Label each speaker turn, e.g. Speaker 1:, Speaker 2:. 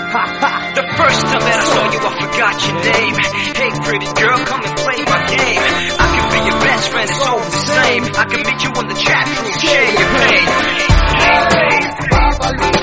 Speaker 1: The first time that I saw you, I forgot your name. Hey, pretty girl, come and play my game. I can be your best friend, it's all the same. I can meet you on the chat room, share your pain. Hey, hey.